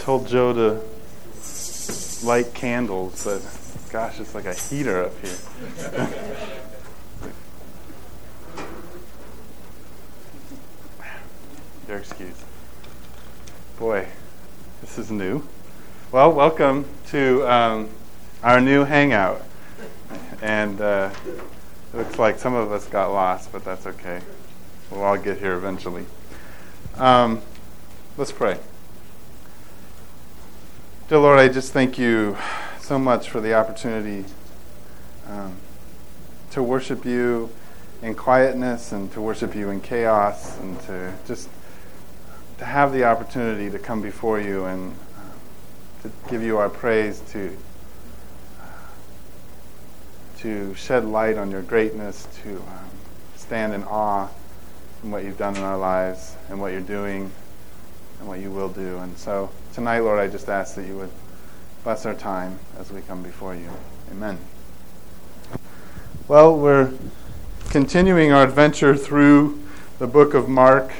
told Joe to light candles, but gosh, it's like a heater up here. Your excuse. Boy, this is new. Well, welcome to our new hangout. And it looks like some of us got lost, but that's okay. We'll all get here eventually. Let's pray. Dear Lord, I just thank you so much for the opportunity to worship you in quietness and to worship you in chaos and to have the opportunity to come before you and to give you our praise, to shed light on your greatness, to stand in awe in what you've done in our lives and what you're doing and what you will do. And so tonight, Lord, I just ask that you would bless our time as we come before you. Amen. Well, we're continuing our adventure through the book of Mark.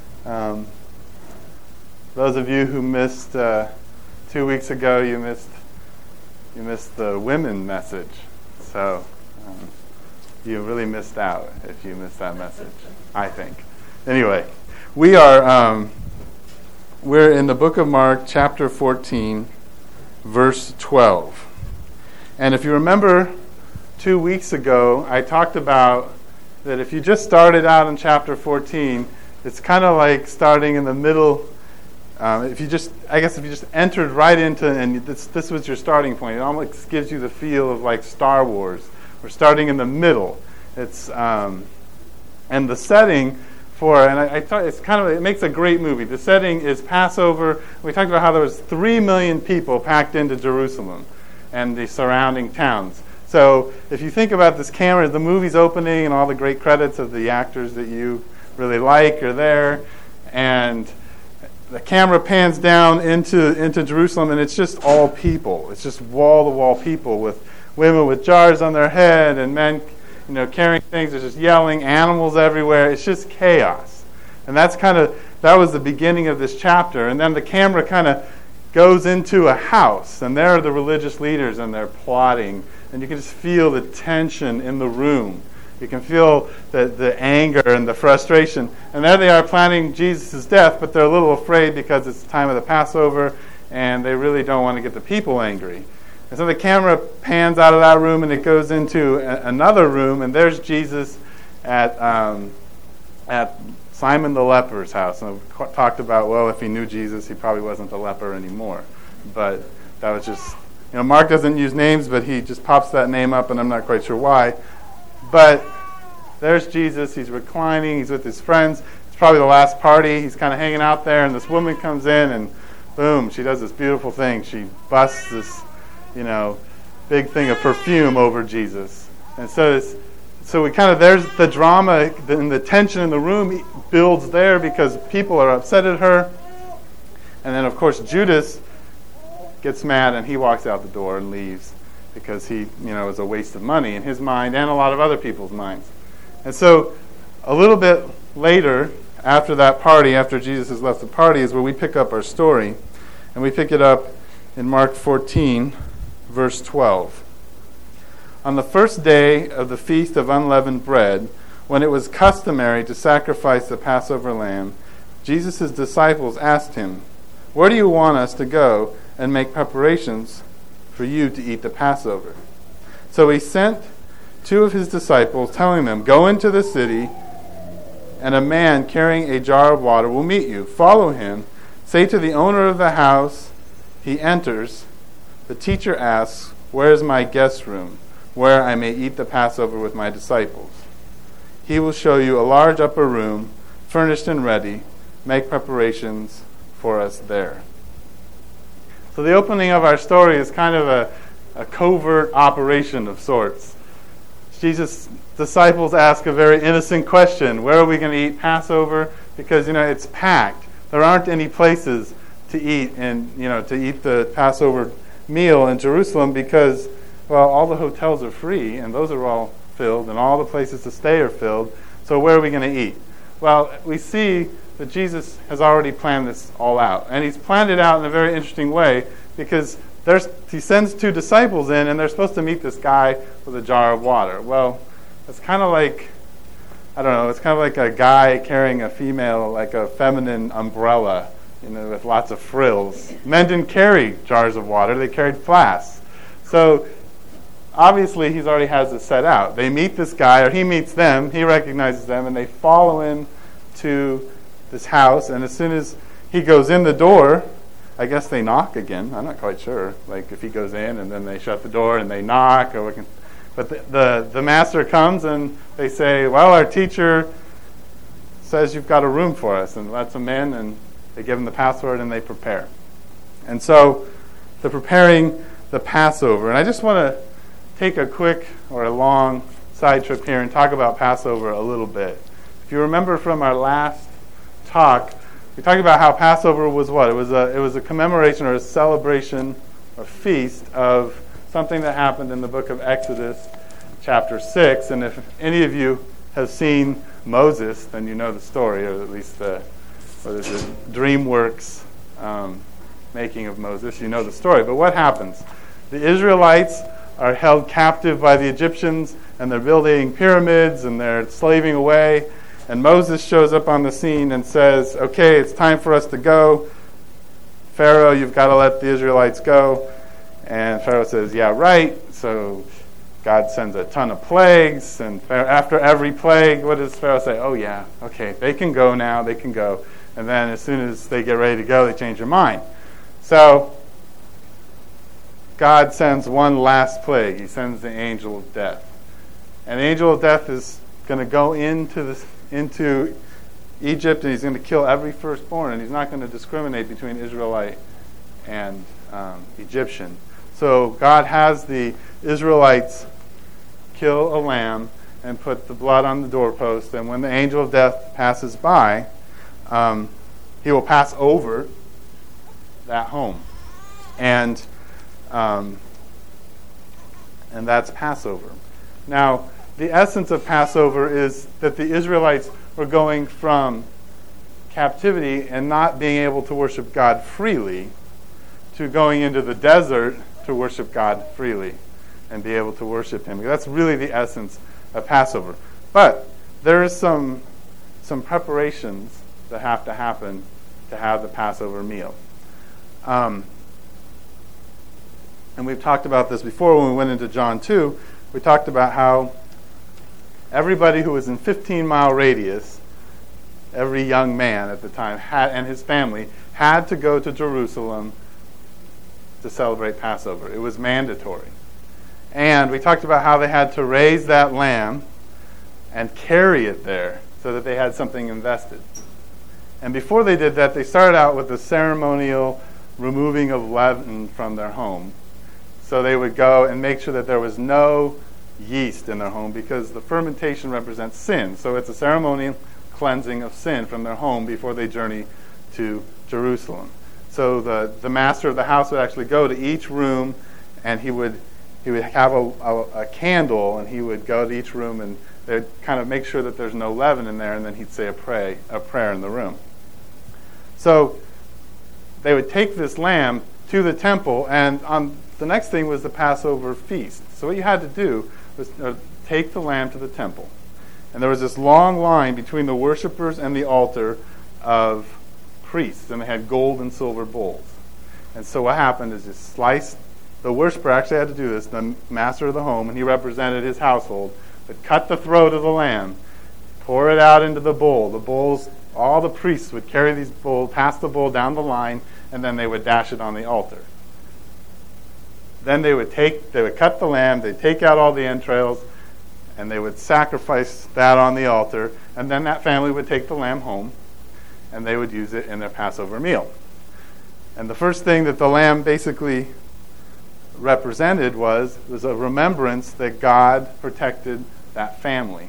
Those of you who missed 2 weeks ago, you missed the women message. So you really missed out if you missed that message, I think. Anyway, we're in the book of Mark, chapter 14, verse 12. And if you remember 2 weeks ago, I talked about that if you just started out in chapter 14, it's kind of like starting in the middle. If you just entered right into, and this was your starting point, it almost gives you the feel of like Star Wars. We're starting in the middle. It's and the setting for, and I thought it makes a great movie. The setting is Passover. We talked about how there was 3 million people packed into Jerusalem and the surrounding towns. So if you think about this camera, the movie's opening and all the great credits of the actors that you really like are there, and the camera pans down into Jerusalem, and it's just all people. It's just wall-to-wall people with women with jars on their head and men, carrying things. There's just yelling, animals everywhere. It's just chaos. And that was the beginning of this chapter. And then the camera kind of goes into a house, and there are the religious leaders, and they're plotting. And you can just feel the tension in the room. You can feel the anger and the frustration. And there they are planning Jesus' death, but they're a little afraid because it's the time of the Passover, and they really don't want to get the people angry. And so the camera pans out of that room, and it goes into another room, and there's Jesus at Simon the leper's house. And we talked about, well, if he knew Jesus, he probably wasn't a leper anymore. But that was just, Mark doesn't use names, but he just pops that name up, and I'm not quite sure why. But there's Jesus. He's reclining. He's with his friends. It's probably the last party. He's kind of hanging out there, and this woman comes in, and boom, she does this beautiful thing. She busts this, big thing of perfume over Jesus. And so we there's the drama and the tension in the room builds there because people are upset at her. And then, of course, Judas gets mad, and he walks out the door and leaves, because he, is a waste of money in his mind and a lot of other people's minds. And so a little bit later, after that party, after Jesus has left the party, is where we pick up our story. And we pick it up in Mark 14, verse 12. On the first day of the Feast of Unleavened Bread, when it was customary to sacrifice the Passover lamb, Jesus' disciples asked him, "Where do you want us to go and make preparations for you to eat the Passover?" So he sent 2 of his disciples, telling them, "Go into the city, and a man carrying a jar of water will meet you. Follow him. Say to the owner of the house, he enters, the teacher asks, 'Where is my guest room, where I may eat the Passover with my disciples?' He will show you a large upper room, furnished and ready. Make preparations for us there." So the opening of our story is kind of a covert operation of sorts. Jesus' disciples ask a very innocent question: where are we going to eat Passover? Because, it's packed. There aren't any places to eat to eat the Passover meal in Jerusalem because, well, all the hotels are free, and those are all filled, and all the places to stay are filled. So where are we going to eat? Well, we see that Jesus has already planned this all out. And he's planned it out in a very interesting way because he sends 2 disciples in, and they're supposed to meet this guy with a jar of water. Well, it's kind of like, I don't know, it's kind of like a guy carrying a female, like a feminine umbrella, with lots of frills. Men didn't carry jars of water, they carried flasks. So obviously he's already has it set out. They meet this guy, or he meets them, he recognizes them, and they follow him to this house, and as soon as he goes in the door, I guess they knock again. I'm not quite sure. Like if he goes in and then they shut the door and they knock, but the master comes and they say, well, our teacher says you've got a room for us, and lets them in, and they give them the password and they prepare. And so they're preparing the Passover. And I just want to take a quick or a long side trip here and talk about Passover a little bit. If you remember from our last talk, we talked about how Passover was what? It was a commemoration or a celebration or feast of something that happened in the book of Exodus chapter 6. And if any of you have seen Moses, then you know the story, or at least there's a DreamWorks making of Moses. You know the story. But what happens? The Israelites are held captive by the Egyptians, and they're building pyramids, and they're slaving away. And Moses shows up on the scene and says, okay, it's time for us to go. Pharaoh, you've got to let the Israelites go. And Pharaoh says, yeah, right. So God sends a ton of plagues. And after every plague, what does Pharaoh say? Oh, yeah, okay, they can go now. They can go. And then as soon as they get ready to go, they change their mind. So God sends one last plague. He sends the angel of death. And the angel of death is going to go into Egypt, and he's going to kill every firstborn, and he's not going to discriminate between Israelite and Egyptian. So God has the Israelites kill a lamb and put the blood on the doorpost, and when the angel of death passes by, he will pass over that home. And that's Passover. Now, the essence of Passover is that the Israelites were going from captivity and not being able to worship God freely to going into the desert to worship God freely and be able to worship Him. That's really the essence of Passover. But there is some preparations that have to happen to have the Passover meal. And we've talked about this before when we went into John 2. We talked about how everybody who was in 15-mile radius, every young man at the time and his family had to go to Jerusalem to celebrate Passover. It was mandatory. And we talked about how they had to raise that lamb and carry it there so that they had something invested. And before they did that, they started out with the ceremonial removing of leaven from their home. So they would go and make sure that there was no yeast in their home, because the fermentation represents sin. So it's a ceremonial cleansing of sin from their home before they journey to Jerusalem. So the master of the house would actually go to each room, and he would have a candle, and he would go to each room, and they'd kind of make sure that there's no leaven in there, and then he'd say a prayer in the room. So they would take this lamb to the temple, and the next thing was the Passover feast. So what you had to do was take the lamb to the temple. And there was this long line between the worshipers and the altar of priests, and they had gold and silver bowls. And so what happened is the worshiper actually had to do this, the master of the home, and he represented his household, would cut the throat of the lamb, pour it out into the bowl. The bowls, all the priests would carry these bowls, pass the bowl down the line, and then they would dash it on the altar. Then they would cut the lamb, they'd take out all the entrails, and they would sacrifice that on the altar, and then that family would take the lamb home, and they would use it in their Passover meal. And the first thing that the lamb basically represented was a remembrance that God protected that family.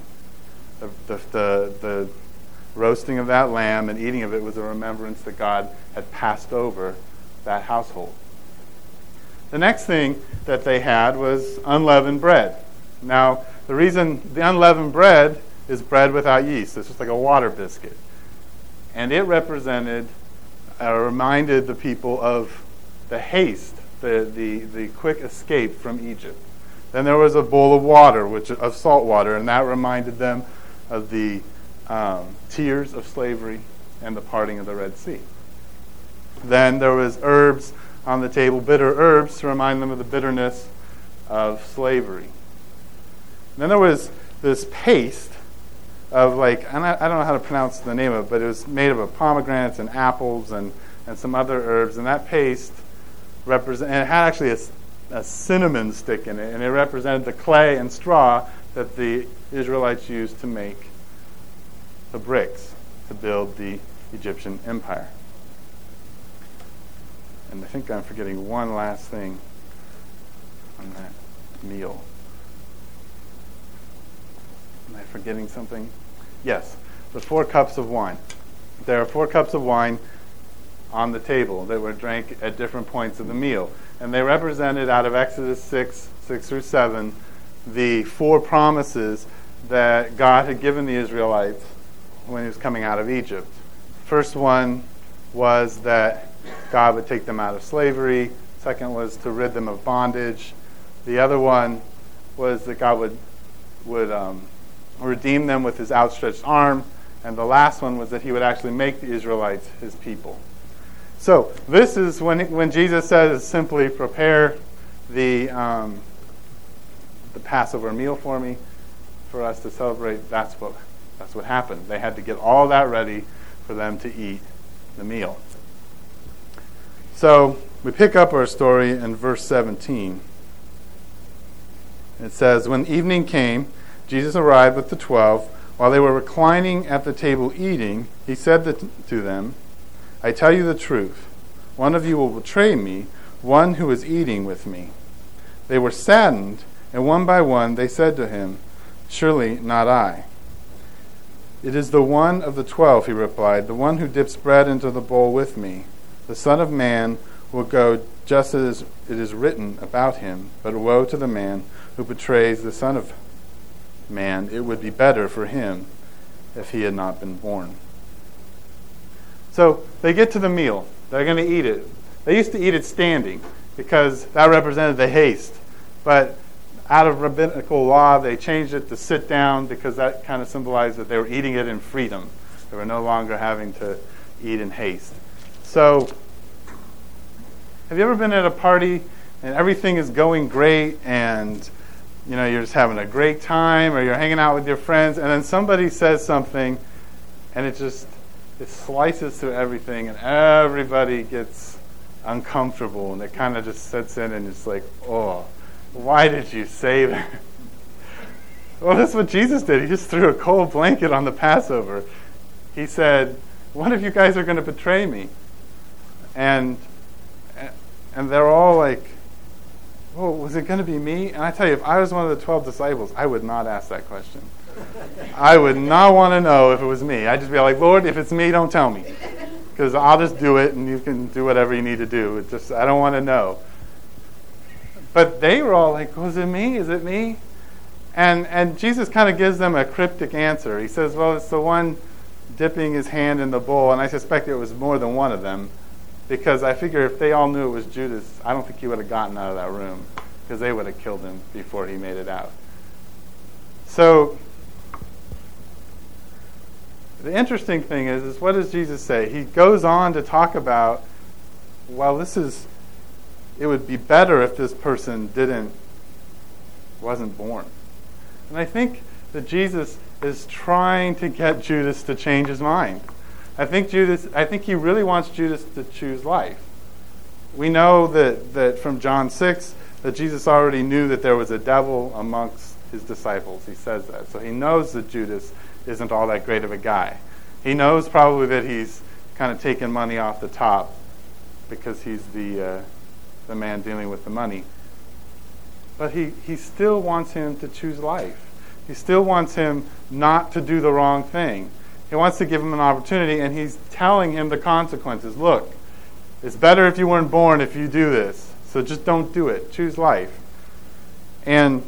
The roasting of that lamb and eating of it was a remembrance that God had passed over that household. The next thing that they had was unleavened bread. Now, the reason the unleavened bread is bread without yeast. It's just like a water biscuit. And it reminded the people of the haste, the quick escape from Egypt. Then there was a bowl of water, of salt water, and that reminded them of the tears of slavery and the parting of the Red Sea. Then there was herbs on the table, bitter herbs, to remind them of the bitterness of slavery. Then there was this paste of I don't know how to pronounce the name of it, but it was made of pomegranates and apples and some other herbs, and that paste and it had actually a cinnamon stick in it, and it represented the clay and straw that the Israelites used to make the bricks to build the Egyptian empire. And I think I'm forgetting one last thing on that meal. Am I forgetting something? Yes, the 4 cups of wine. There are 4 cups of wine on the table that were drank at different points of the meal. And they represented, out of Exodus 6 through 7, the 4 promises that God had given the Israelites when he was coming out of Egypt. First one was that God would take them out of slavery. Second was to rid them of bondage. The other one was that God would redeem them with his outstretched arm. And the last one was that he would actually make the Israelites his people. So this is when Jesus says simply prepare the Passover meal for me, for us to celebrate. That's what happened. They had to get all that ready for them to eat the meal. So we pick up our story in verse 17. It says, when evening came, Jesus arrived with the 12. While they were reclining at the table eating, he said to them, I tell you the truth. One of you will betray me, one who is eating with me. They were saddened, and one by one they said to him, surely not I. It is the one of the 12, he replied, the one who dips bread into the bowl with me. The Son of Man will go just as it is written about him, but woe to the man who betrays the Son of Man. It would be better for him if he had not been born. So they get to the meal. They're going to eat it. They used to eat it standing because that represented the haste. But out of rabbinical law, they changed it to sit down because that kind of symbolized that they were eating it in freedom. They were no longer having to eat in haste. So, have you ever been at a party and everything is going great and you're just having a great time, or you're hanging out with your friends, and then somebody says something and it slices through everything and everybody gets uncomfortable and it kind of just sets in and it's like, oh, why did you say that? Well, that's what Jesus did. He just threw a cold blanket on the Passover. He said, one of you guys are going to betray me. And they're all like, oh, was it going to be me? And I tell you, if I was one of the 12 disciples, I would not ask that question. I would not want to know if it was me. I'd just be like, Lord, if it's me, don't tell me. Because I'll just do it and you can do whatever you need to do. I don't want to know. But they were all like, was it me? Is it me? And Jesus kind of gives them a cryptic answer. He says, well, it's the one dipping his hand in the bowl. And I suspect it was more than one of them. Because I figure if they all knew it was Judas, I don't think he would have gotten out of that room. Because they would have killed him before he made it out. So the interesting thing is what does Jesus say? He goes on to talk about, well, it would be better if this person wasn't born. And I think that Jesus is trying to get Judas to change his mind. I think he really wants Judas to choose life. We know that from John 6 that Jesus already knew that there was a devil amongst his disciples. He says that. So he knows that Judas isn't all that great of a guy. He knows probably that he's kind of taken money off the top because he's the man dealing with the money. But he still wants him to choose life. He still wants him not to do the wrong thing. He wants to give him an opportunity, and he's telling him the consequences. Look, it's better if you weren't born if you do this. So just don't do it. Choose life. And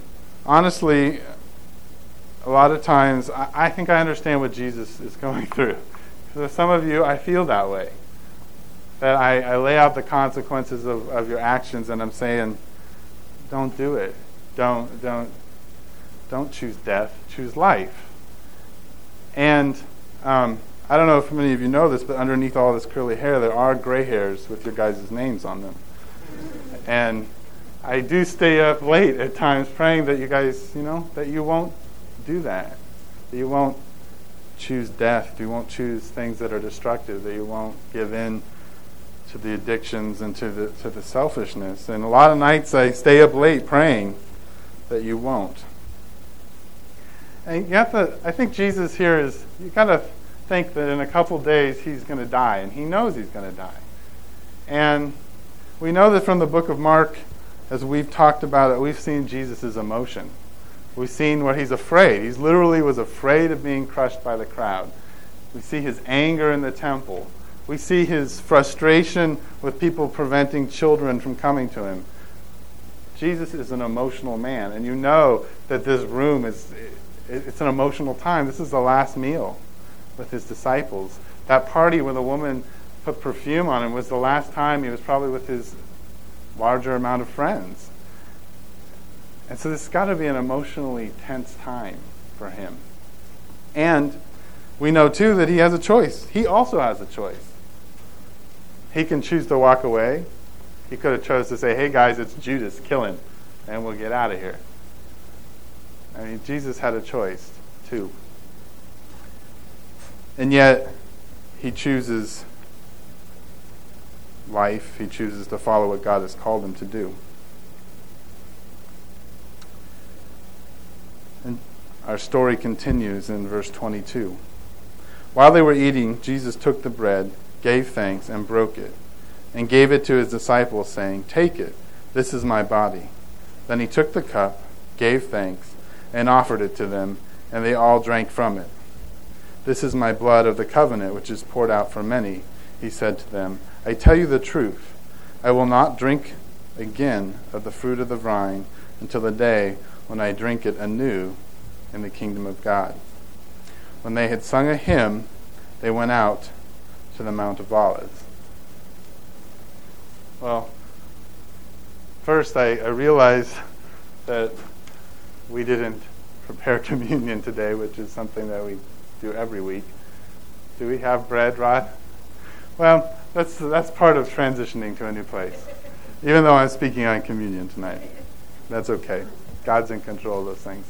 honestly, a lot of times, I think I understand what Jesus is going through. for some of you, I feel that way. That I lay out the consequences of your actions, and I'm saying, don't do it. Don't choose death. Choose life. And I don't know if many of you know this, but underneath all this curly hair, there are gray hairs with your guys' names on them. And I do stay up late at times praying that you guys, that you won't do that. That you won't choose death. You won't choose things that are destructive. That you won't give in to the addictions and to the selfishness. And a lot of nights I stay up late praying that you won't. And you have to, I think Jesus here is, you got to think that in a couple days he's going to die, and he knows he's going to die. And we know that from the book of Mark, as we've talked about it, we've seen Jesus' emotion. We've seen where he's afraid. He literally was afraid of being crushed by the crowd. We see his anger in the temple. We see his frustration with people preventing children from coming to him. Jesus is an emotional man, and you know that this room it's an emotional time. This is the last meal with his disciples. That party where the woman put perfume on him was the last time he was probably with his larger amount of friends. And so this has got to be an emotionally tense time for him. And we know, too, that he has a choice. He also has a choice. He can choose to walk away. He could have chose to say, hey, guys, it's Judas, kill him, and we'll get out of here. I mean, Jesus had a choice, too. And yet, he chooses life. He chooses to follow what God has called him to do. And our story continues in verse 22. While they were eating, Jesus took the bread, gave thanks, and broke it, and gave it to his disciples, saying, take it, this is my body. Then he took the cup, gave thanks, and offered it to them, and they all drank from it. This is my blood of the covenant, which is poured out for many, he said to them. I tell you the truth, I will not drink again of the fruit of the vine until the day when I drink it anew in the kingdom of God. When they had sung a hymn, they went out to the Mount of Olives. Well, first I realized that we didn't prepare communion today, which is something that we do every week. Do we have bread, Rod? Well, that's part of transitioning to a new place. Even though I'm speaking on communion tonight. That's okay. God's in control of those things.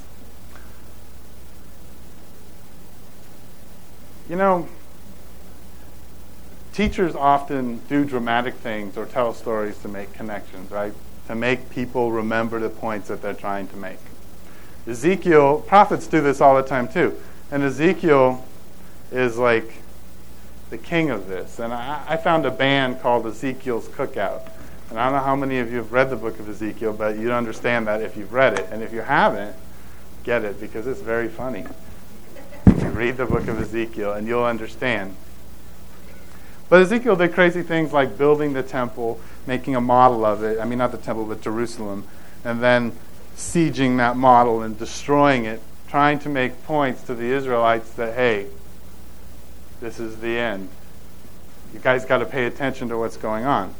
Teachers often do dramatic things or tell stories to make connections, right? To make people remember the points that they're trying to make. Prophets do this all the time too. And Ezekiel is like the king of this. And I found a band called Ezekiel's Cookout. And I don't know how many of you have read the book of Ezekiel, but you understand that if you've read it. And if you haven't, get it, because it's very funny. Read the book of Ezekiel and you'll understand. But Ezekiel did crazy things like building the temple, making a model of it. I mean, not the temple, but Jerusalem. And then sieging that model and destroying it, trying to make points to the Israelites that, hey, this is the end. You guys got to pay attention to what's going on.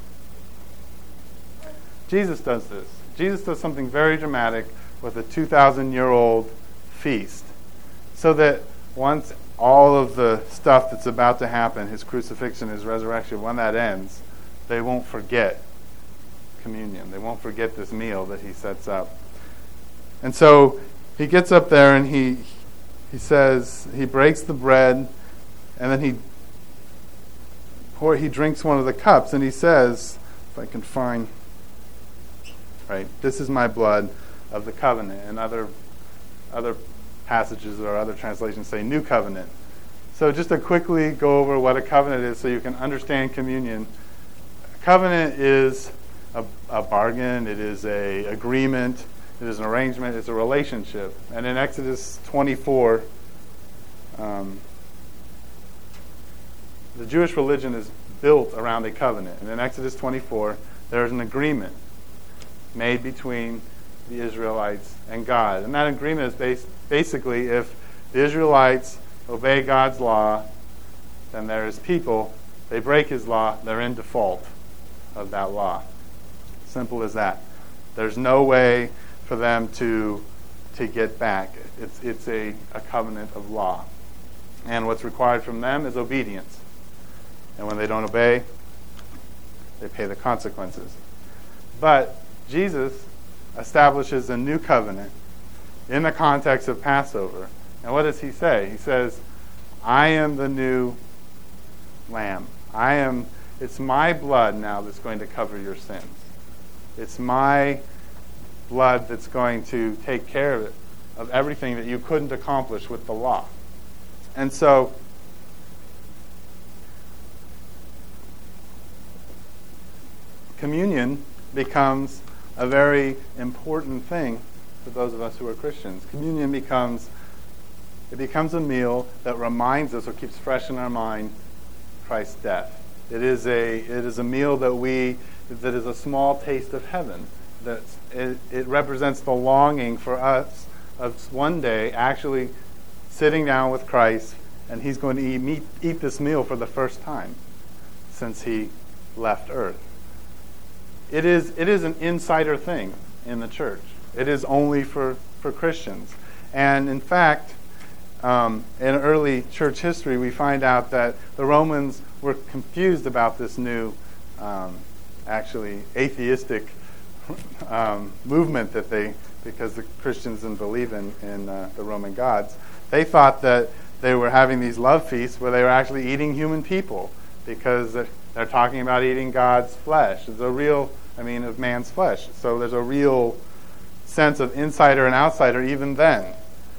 Jesus does this. Jesus does something very dramatic with a 2,000-year-old feast, so that once all of the stuff that's about to happen, his crucifixion, his resurrection, when that ends, they won't forget communion. They won't forget this meal that he sets up. And so he gets up there and he says, he breaks the bread, and then he drinks one of the cups, and he says, if I can find, right, this is my blood of the covenant. And other passages or other translations say new covenant. So just to quickly go over what a covenant is so you can understand communion. A covenant is a bargain, it is an agreement, it is an arrangement, it's a relationship. And in Exodus 24, the Jewish religion is built around a covenant. And in Exodus 24, there's an agreement made between the Israelites and God. And that agreement is basically if the Israelites obey God's law, then there is people, they break his law, they're in default of that law. Simple as that. There's no way for them to get back. It's a covenant of law. And what's required from them is obedience. And when they don't obey, they pay the consequences. But Jesus establishes a new covenant in the context of Passover. And what does he say? He says, I am the new lamb. It's my blood now that's going to cover your sins. It's my blood that's going to take care of it, of everything that you couldn't accomplish with the law. And so, communion becomes a very important thing for those of us who are Christians. Communion becomes a meal that reminds us or keeps fresh in our mind Christ's death. It is a meal that is a small taste of heaven. It represents the longing for us of one day actually sitting down with Christ, and he's going to eat this meal for the first time since he left earth. It is an insider thing in the church. It is only for Christians. And in fact, in early church history, we find out that the Romans were confused about this new, actually atheistic movement because the Christians didn't believe in the Roman gods. They thought that they were having these love feasts where they were actually eating human people because they're talking about eating God's flesh. It's of man's flesh. So there's a real sense of insider and outsider even then.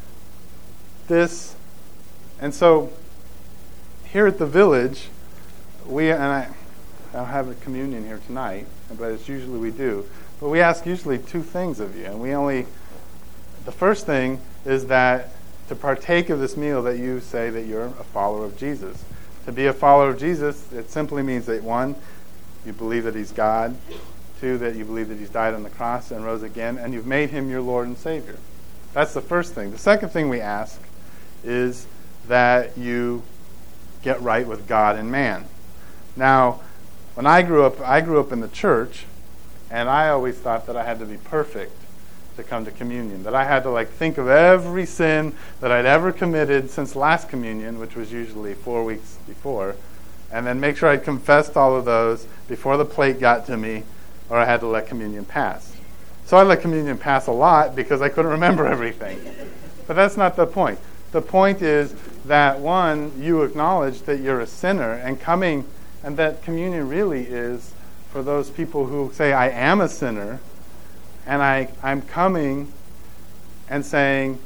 And so here at the village, I don't have a communion here tonight, but it's usually we do. But we ask usually two things of you, and the first thing is that to partake of this meal that you say that you're a follower of Jesus. To be a follower of Jesus, it simply means that 1, you believe that he's God, 2, that you believe that he's died on the cross and rose again, and you've made him your Lord and Savior. That's the first thing. The second thing we ask is that you get right with God and man. Now, when I grew up in the church, and I always thought that I had to be perfect to come to communion, that I had to think of every sin that I'd ever committed since last communion, which was usually 4 weeks before, and then make sure I'd confessed all of those before the plate got to me, or I had to let communion pass. So I let communion pass a lot because I couldn't remember everything. But that's not the point. The point is that, 1, you acknowledge that you're a sinner, and that communion really is for those people who say, I am a sinner, and I'm coming and saying,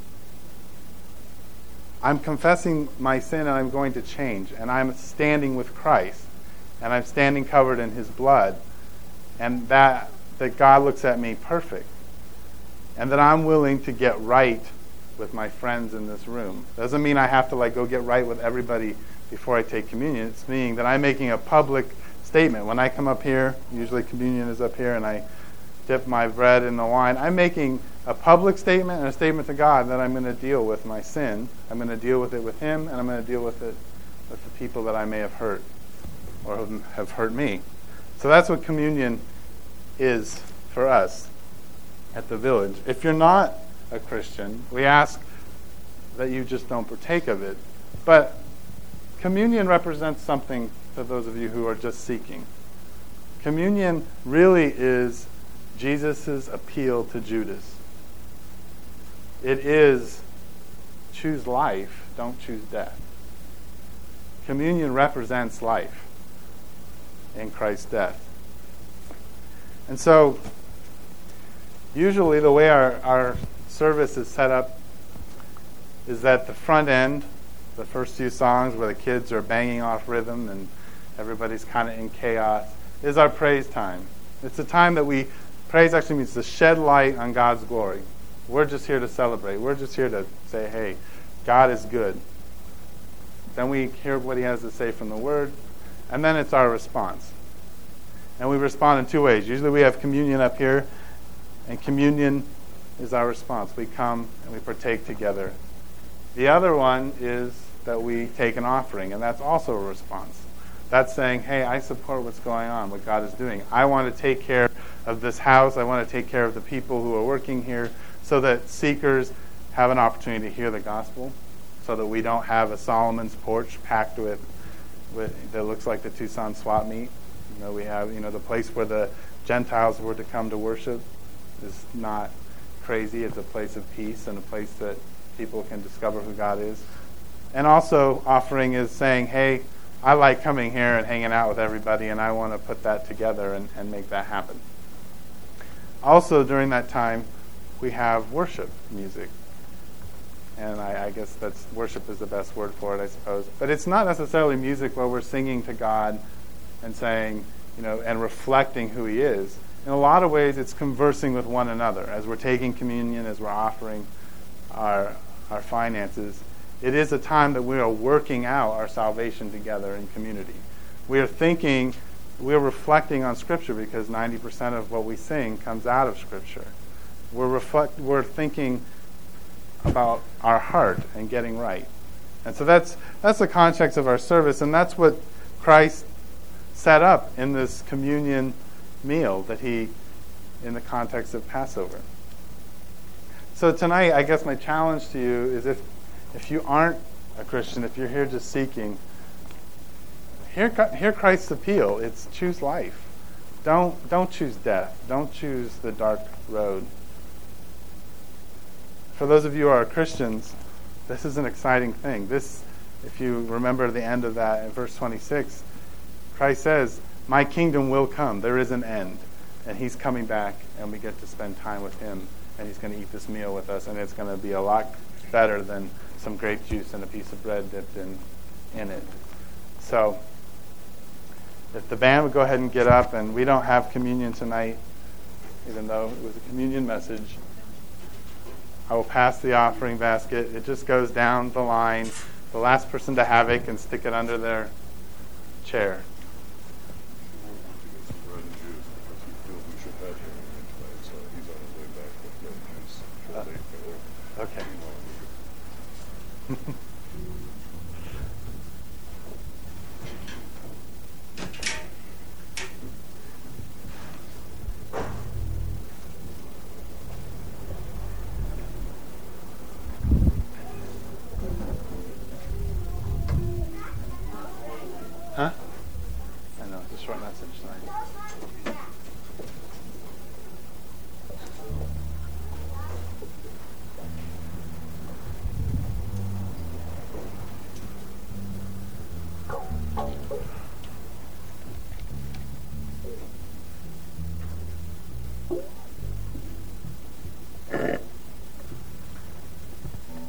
I'm confessing my sin and I'm going to change, and I'm standing with Christ, and I'm standing covered in his blood, and that God looks at me perfect, and that I'm willing to get right with my friends in this room. Doesn't mean I have to go get right with everybody before I take communion. It's meaning that I'm making a public statement. When I come up here, usually communion is up here, and I dip my bread in the wine, I'm making a public statement and a statement to God that I'm going to deal with my sin. I'm going to deal with it with him, and I'm going to deal with it with the people that I may have hurt or have hurt me. So that's what communion is for us at the village. If you're not a Christian, we ask that you just don't partake of it. But communion represents something to those of you who are just seeking. Communion really is Jesus' appeal to Judas. It is choose life, don't choose death. Communion represents life in Christ's death. And so, usually the way our service is set up is that the front end, the first few songs where the kids are banging off rhythm and everybody's kind of in chaos, is our praise time. It's a time that praise actually means to shed light on God's glory. We're just here to celebrate. We're just here to say, hey, God is good. Then we hear what he has to say from the Word, and then it's our response. And we respond in 2 ways. Usually we have communion up here, and communion is our response. We come and we partake together. The other one is that we take an offering, and that's also a response. That's saying, hey, I support what's going on, what God is doing. I want to take care of this house. I want to take care of the people who are working here so that seekers have an opportunity to hear the gospel, so that we don't have a Solomon's porch packed with that looks like the Tucson swap meet. We have, the place where the Gentiles were to come to worship is not crazy. It's a place of peace and a place that people can discover who God is. And also, offering is saying, hey, I like coming here and hanging out with everybody, and I want to put that together and make that happen. Also, during that time, we have worship music. And I guess worship is the best word for it, I suppose. But it's not necessarily music where we're singing to God and saying, and reflecting who He is. In a lot of ways, it's conversing with one another. As we're taking communion, as we're offering our finances, it is a time that we are working out our salvation together in community. We are reflecting on Scripture because 90% of what we sing comes out of Scripture. We're thinking about our heart and getting right. And so that's the context of our service, and that's what Christ set up in this communion meal that He, in the context of Passover. So tonight, I guess my challenge to you is if you aren't a Christian, if you're here just seeking, hear Christ's appeal. It's choose life. Don't choose death. Don't choose the dark road. For those of you who are Christians, this is an exciting thing. This, if you remember the end of that in verse 26, Christ says, my kingdom will come. There is an end. And He's coming back, and we get to spend time with Him, and He's going to eat this meal with us, and it's going to be a lot better than some grape juice and a piece of bread dipped in it. So, if the band would go ahead and get up, and we don't have communion tonight, even though it was a communion message, I will pass the offering basket. It just goes down the line. The last person to have it can stick it under their chair. Okay. Huh? I know, it's a short message tonight.